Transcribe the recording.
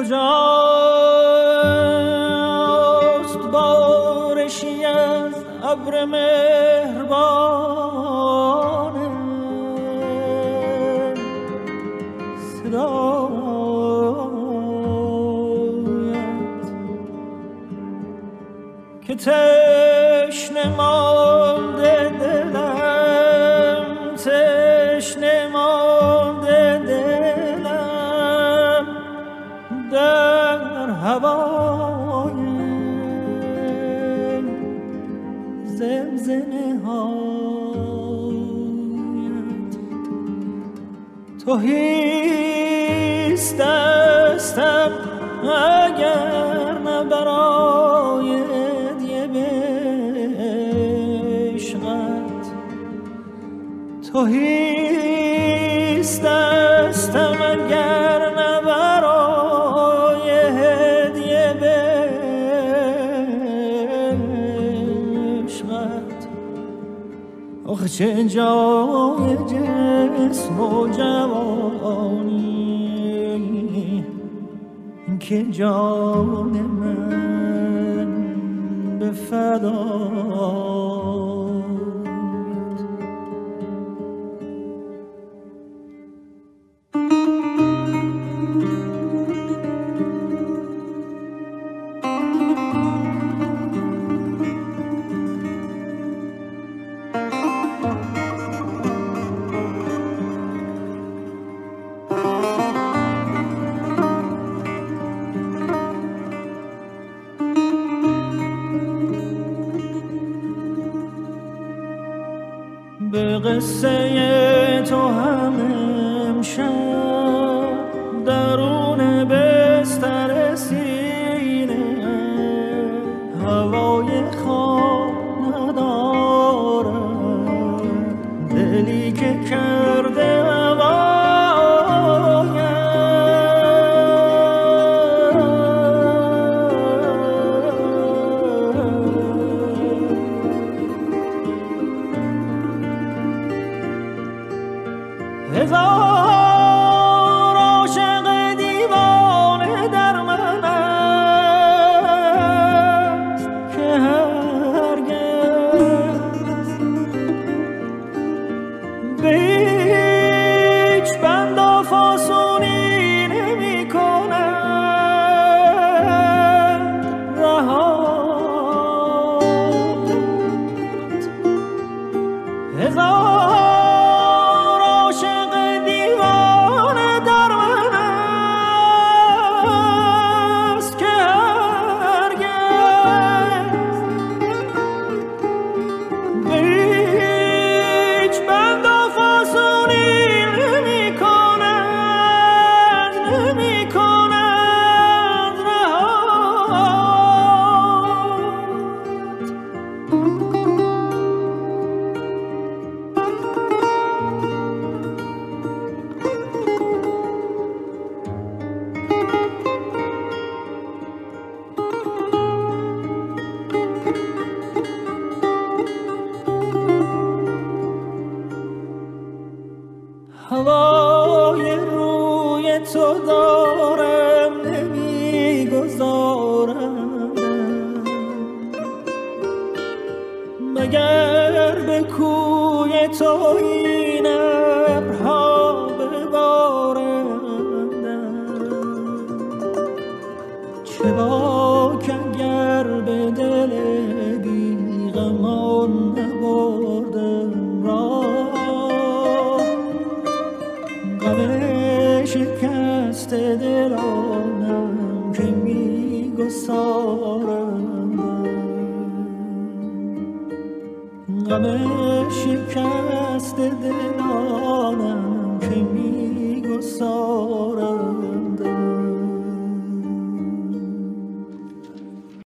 کجاست بارشی از ابر مهربان صدایت که تشنه مانده دلم، تشنه مانده دلم در هوای زمزمه هایت. تهیست دستم اگر نه برای هدیه به عشقت، تهیست دستم اگر نه برای هدیه به عشقت. آخه چه جای جسم و جوانی که جان من به فدایت. به قصه تو هم امشب درون بستر سینه هوای خواب ندارم، دلی که کرده هزار عاشق دیوانه در من است که هرگز به هیچ بند و فاسونی نمی کند رهایت. هزار هوای روی تو دارم نمیگذارم مگر به کوی تو این ابرها ببارندم. چه باک اگر به دل بیغمان نبردم راه، غم شکست دلانم که میگسارم، غم شکست دلانم که میگسارم.